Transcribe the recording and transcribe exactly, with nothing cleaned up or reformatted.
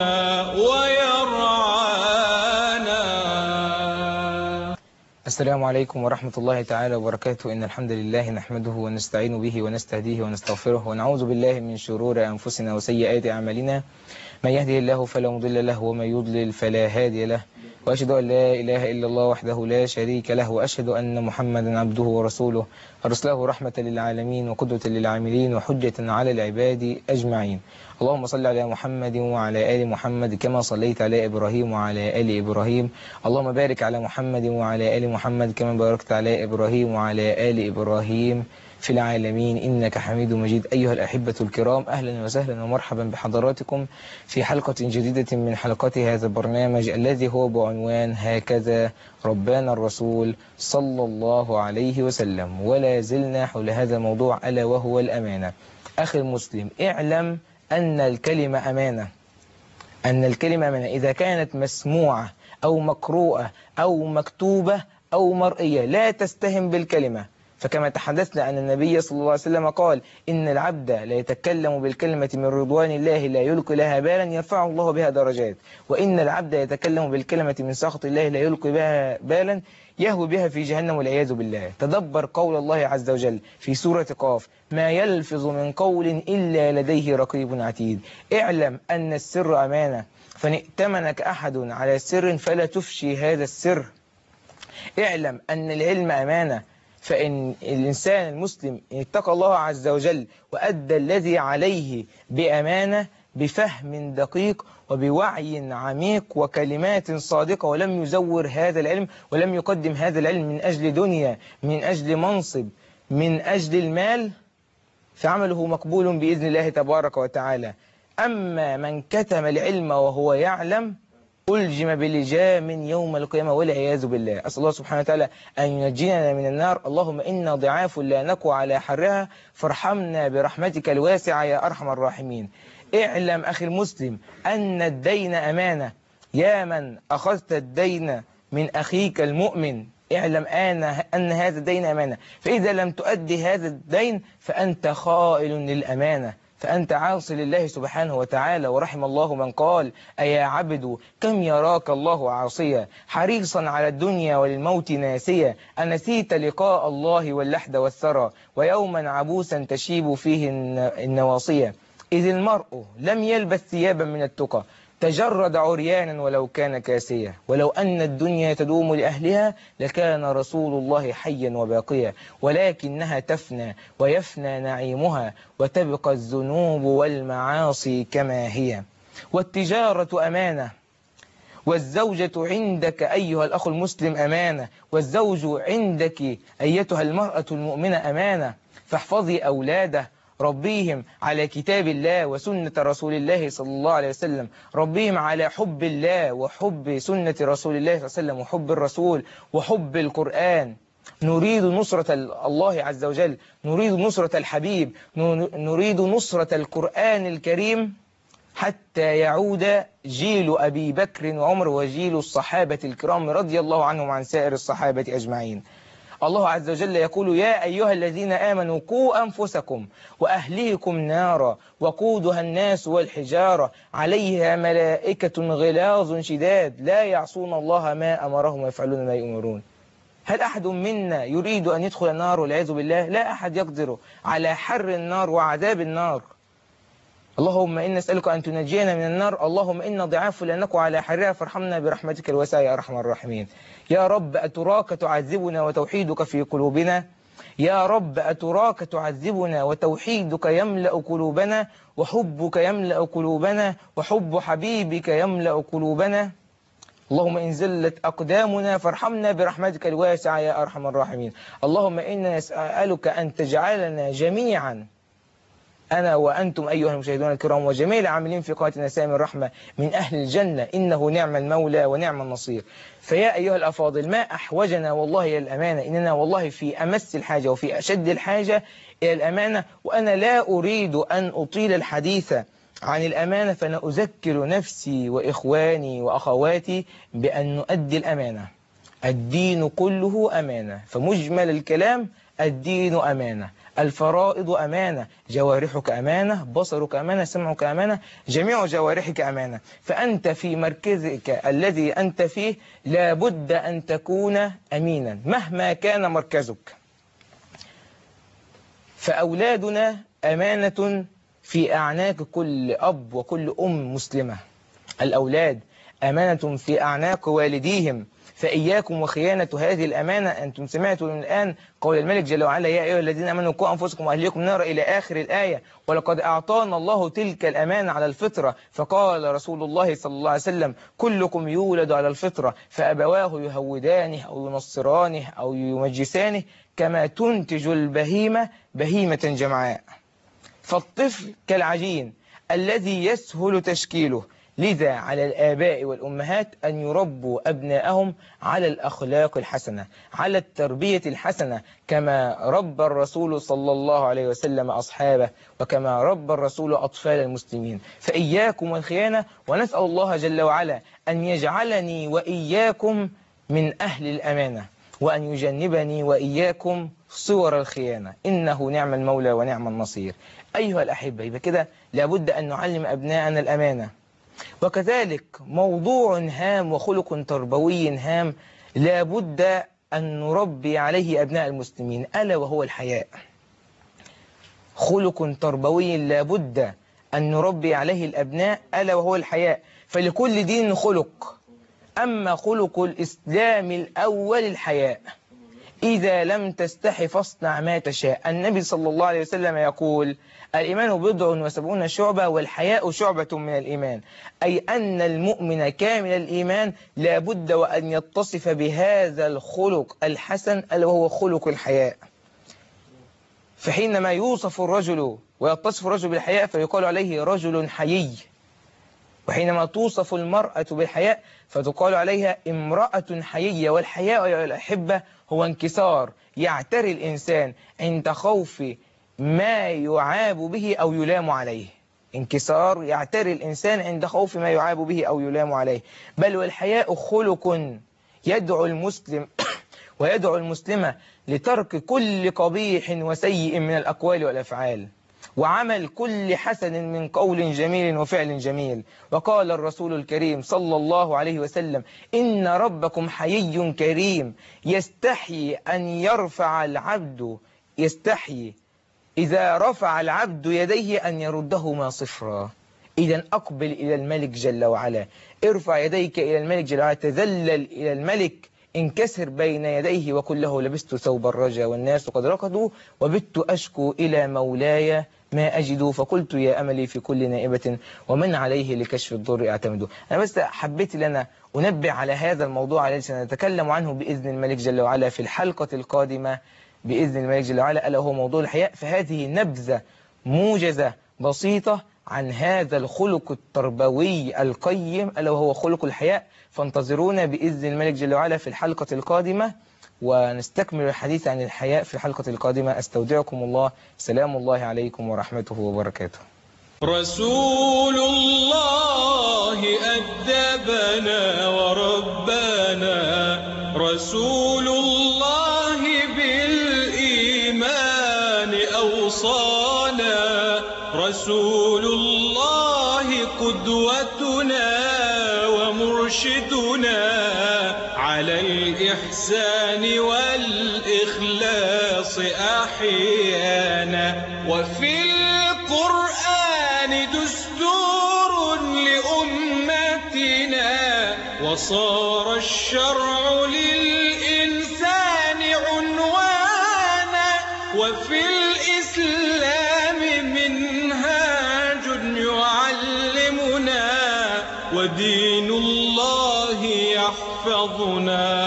ويرعانا. السلام عليكم ورحمة الله تعالى وبركاته. إن الحمد لله نحمده ونستعين به ونستهديه ونستغفره ونعوذ بالله من شرور أنفسنا وسيئات أعمالنا. من يهده الله فلا مضل له ومن يضلل فلا هادي له، وأشهد أن لا إله إلا الله وحده لا شريك له، وأشهد أن محمدا عبده ورسوله أرسله رحمة للعالمين وقدوة للعاملين وحجة على العباد أجمعين. اللهم صل على محمد وعلى آل محمد كما صليت على إبراهيم وعلى آل إبراهيم. اللهم بارك على محمد وعلى آل محمد كما باركت على إبراهيم وعلى آل إبراهيم في العالمين إنك حميد مجيد. أيها الأحبة الكرام، أهلا وسهلا ومرحبا بحضراتكم في حلقة جديدة من حلقات هذا البرنامج الذي هو بعنوان هكذا ربانا الرسول صلى الله عليه وسلم. ولا زلنا حول هذا الموضوع ألا وهو الأمانة. أخي المسلم، اعلم أن الكلمة أمانة، أن الكلمة أمانة إذا كانت مسموعة أو مقروءة أو مكتوبة أو مرئية. لا تستهن بالكلمة، فكما تحدثنا أن النبي صلى الله عليه وسلم قال إن العبد لا يتكلم بالكلمة من رضوان الله لا يلقي لها بالا يرفعه الله بها درجات، وإن العبد يتكلم بالكلمة من سخط الله لا يلقي بها بالا يهوي بها في جهنم والعياذ بالله. تدبر قول الله عز وجل في سورة قاف: ما يلفظ من قول إلا لديه رقيب عتيد. اعلم أن السر أمانة، فإن ائتمنك أحد على سر فلا تفشي هذا السر. اعلم أن العلم أمانة، فإن الإنسان المسلم إن اتقى الله عز وجل وأدى الذي عليه بأمانة بفهم دقيق وبوعي عميق وكلمات صادقة، ولم يزور هذا العلم ولم يقدم هذا العلم من أجل دنيا، من أجل منصب، من أجل المال، فعمله مقبول بإذن الله تبارك وتعالى. أما من كتم العلم وهو يعلم ألجم بلجام يوم القيامة والعياذ بالله. أسأل الله سبحانه وتعالى أن ينجينا من النار. اللهم إنا ضعاف لا نقوى على حرها فارحمنا برحمتك الواسعة يا أرحم الراحمين. اعلم أخي المسلم أن الدين أمانة. يا من أخذت الدين من أخيك المؤمن، اعلم أن هذا الدين أمانة، فإذا لم تؤدي هذا الدين فأنت خائل للأمانة، فأنت عاصي لله سبحانه وتعالى. ورحم الله من قال: أيا عبد كم يراك الله عاصيا حريصا على الدنيا وللموت ناسيا، أنسيت لقاء الله واللحد والثرى ويوما عبوسا تشيب فيه النواصية. إذ المرء لم يلبس ثيابا من التقى تجرد عريانا ولو كان كاسيا، ولو أن الدنيا تدوم لأهلها لكان رسول الله حيا وباقيا، ولكنها تفنى ويفنى نعيمها وتبقى الذنوب والمعاصي كما هي. والتجارة أمانة، والزوجة عندك أيها الأخ المسلم أمانة، والزوج عندك أيتها المرأة المؤمنة أمانة. فاحفظي أولاده، ربيهم على كتاب الله وسنة رسول الله صلى الله عليه وسلم، ربيهم على حب الله وحب سنة رسول الله صلى الله عليه وسلم وحب الرسول وحب القرآن. نريد نصرة الله عز وجل، نريد نصرة الحبيب، نريد نصرة القرآن الكريم حتى يعود جيل أبي بكر وعمر وجيل الصحابة الكرام رضي الله عنهم عن سائر الصحابة أجمعين. الله عز وجل يقول: يا أيها الذين آمنوا قوا أنفسكم وأهليكم نارا وقودها الناس والحجارة عليها ملائكة غلاظ شداد لا يعصون الله ما أمرهم ويفعلون ما يؤمرون. هل أحد منا يريد أن يدخل النار والعياذ بالله؟ لا أحد يقدر على حر النار وعذاب النار. اللهم إنا نسألك أن تنجينا من النار. اللهم إنا ضعاف لا نقوى على حرها فارحمنا برحمتك الواسعة يا أرحم الراحمين. يا رب أتراك تعذبنا وتوحيدك في قلوبنا، يا رب أتراك تعذبنا وتوحيدك يملأ قلوبنا وحبك يملأ قلوبنا وحب حبيبك يملأ قلوبنا. اللهم إن زلت أقدامنا فارحمنا برحمتك الواسعة يا أرحم الراحمين. اللهم إنا نسألك أن تجعلنا جميعا، أنا وأنتم أيها المشاهدون الكرام وجميع العاملين في قناة نسائم الرحمة، من أهل الجنة، إنه نعم المولى ونعم النصير. فيا أيها الأفاضل، ما أحوجنا والله إلى الأمانة، إننا والله في أمس الحاجة وفي أشد الحاجة إلى الأمانة. وأنا لا أريد أن أطيل الحديث عن الأمانة، فأنا أذكر نفسي وإخواني وأخواتي بأن نؤدي الأمانة. الدين كله أمانة، فمجمل الكلام الدين أمانة، الفرائض أمانة، جوارحك أمانة، بصرك أمانة، سمعك أمانة، جميع جوارحك أمانة. فأنت في مركزك الذي أنت فيه لابد أن تكون أمينا مهما كان مركزك. فأولادنا أمانة في أعناق كل أب وكل أم مسلمة. الأولاد أمانة في أعناق والديهم، فإياكم وخيانة هذه الأمانة. أنتم سمعتوا الآن قول الملك جل وعلا: يا أيها الذين آمنوا قوا أنفسكم وأهليكم نارا إلى آخر الآية. ولقد أعطانا الله تلك الأمانة على الفطرة، فقال رسول الله صلى الله عليه وسلم: كلكم يولد على الفطرة فأبواه يهودانه أو ينصرانه أو يمجسانه كما تنتج البهيمة بهيمة جمعاء. فالطفل كالعجين الذي يسهل تشكيله، لذا على الآباء والأمهات أن يربوا أبناءهم على الأخلاق الحسنة، على التربية الحسنة، كما ربى الرسول صلى الله عليه وسلم أصحابه، وكما ربى الرسول أطفال المسلمين. فإياكم والخيانة، ونسأل الله جل وعلا أن يجعلني وإياكم من أهل الأمانة، وأن يجنبني وإياكم صور الخيانة، إنه نعم المولى ونعم النصير. أيها الأحبة، يبقى كده لابد أن نعلم أبناءنا الأمانة. وكذلك موضوع هام وخلق تربوي هام لابد أن نربي عليه أبناء المسلمين، ألا وهو الحياء. خلق تربوي لابد أن نربي عليه الأبناء، ألا وهو الحياء. فلكل دين خلق، أما خلق الإسلام الأول الحياء. إذا لم تستحي فاصنع ما تشاء. النبي صلى الله عليه وسلم يقول: الإيمان بضع وسبعون شعبة والحياء شعبة من الإيمان. أي أن المؤمن كامل الإيمان لابد وأن يتصف بهذا الخلق الحسن، ألا وهو خلق الحياء. فحينما يوصف الرجل ويتصف الرجل بالحياء فيقال عليه رجل حيي، وحينما توصف المرأة بالحياء فتقال عليها امرأة حيية. والحياء يا الأحبة هو انكسار يعتري الإنسان عند خوف ما يعاب به أو يلام عليه. انكسار يعتري الإنسان عند خوف ما يعاب به أو يلام عليه. بل والحياء خلق يدعو المسلم ويدعو المسلمة لترك كل قبيح وسيء من الأقوال والأفعال، وعمل كل حسن من قول جميل وفعل جميل. وقال الرسول الكريم صلى الله عليه وسلم: إن ربكم حيي كريم يستحي أن يرفع العبد يستحي إذا رفع العبد يديه أن يردهما صفرا. إذا أقبل إلى الملك جل وعلا، ارفع يديك إلى الملك جل وعلا، تذلل إلى الملك، انكسر بين يديه وقل له: لبست ثوب الرجا والناس قد ركضوا وبت أشكو إلى مولاي ما أجد، فقلت يا أملي في كل نائبة ومن عليه لكشف الضر أعتمد. أنا بس حبيت لنا أنبه على هذا الموضوع الذي سنتكلم عنه بإذن الملك جل وعلا في الحلقة القادمة بإذن الملك جل وعلا، ألا هو موضوع الحياء. فهذه نبذة موجزة بسيطة عن هذا الخلق التربوي القيم، ألا وهو خلق الحياء. فانتظرونا بإذن الملك جل وعلا في الحلقة القادمة، ونستكمل الحديث عن الحياء في الحلقة القادمة. أستودعكم الله، سلام الله عليكم ورحمته وبركاته. رسول الله أدبنا وربنا، رسول الله بالإيمان أوصانا، رسول الله قدوتنا ومرشدنا على الإحسان والإخلاص أحيانا. وفي القرآن دستور لأمتنا، وصار الشرع للإنسان عنوانا. وفي الإسلام منهاج يعلمنا، ودين الله يحفظنا.